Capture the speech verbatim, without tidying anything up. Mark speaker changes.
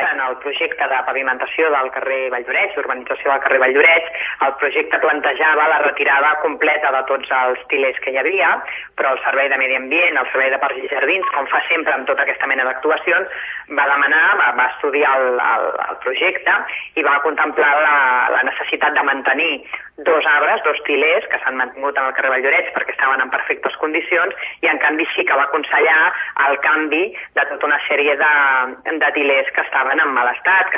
Speaker 1: En el projecte de pavimentació del carrer Valldoreix, d'urbanització del carrer Valldoreix, el projecte plantejava la retirada completa de tots els tilers que hi havia, però el Servei de Medi Ambient, el Servei de Parcs i Jardins, com fa sempre amb tota aquesta mena d'actuacions, va demanar, va, va estudiar el, el, el projecte i va contemplar la, la necessitat de mantenir dos arbres, dos tilers, que s'han mantingut en el carrer Valldoreix perquè estaven en perfectes condicions, i en canvi sí que va aconsellar el canvi de tota una sèrie de, de tilers que estaven en mal estat, que